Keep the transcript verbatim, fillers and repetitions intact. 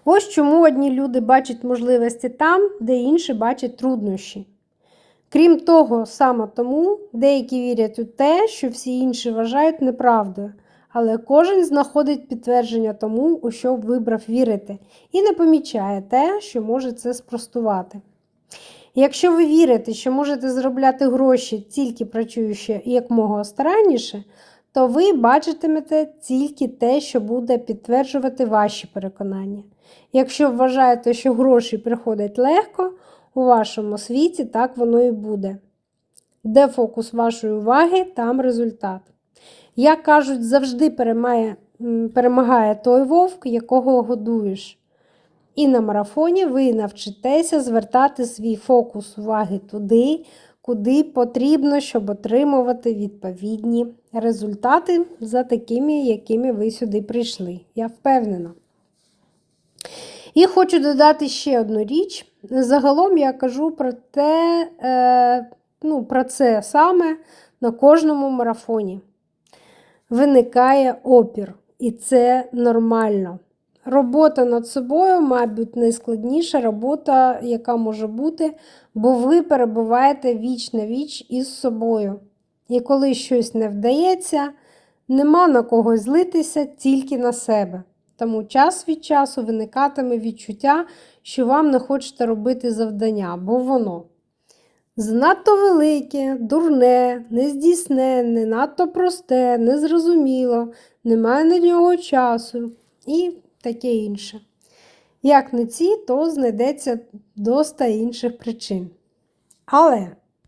Ось чому одні люди бачать можливості там, де інші бачать труднощі. Крім того, саме тому деякі вірять у те, що всі інші вважають неправдою, але кожен знаходить підтвердження тому, у що вибрав вірити, і не помічає те, що може це спростувати. Якщо ви вірите, що можете заробляти гроші тільки працюючи якомога старанніше, то ви бачитимете тільки те, що буде підтверджувати ваші переконання. Якщо вважаєте, що гроші приходять легко, у вашому світі так воно і буде. Де фокус вашої уваги, там результат. Як кажуть, завжди перемагає, перемагає той вовк, якого годуєш. І на марафоні ви навчитеся звертати свій фокус уваги туди, куди потрібно, щоб отримувати відповідні результати за такими, якими ви сюди прийшли. Я впевнена. І хочу додати ще одну річ. Загалом я кажу про те, е, ну, про це саме на кожному марафоні. Виникає опір, і це нормально. Робота над собою, мабуть, найскладніша робота, яка може бути, бо ви перебуваєте віч на віч із собою. І коли щось не вдається, нема на кого злитися, тільки на себе. Тому час від часу виникатиме відчуття, що вам не хочете робити завдання, бо воно занадто велике, дурне, нездійсненне, надто просте, незрозуміло, немає на нього часу і таке інше. Як не ці, то знайдеться доста інших причин. Але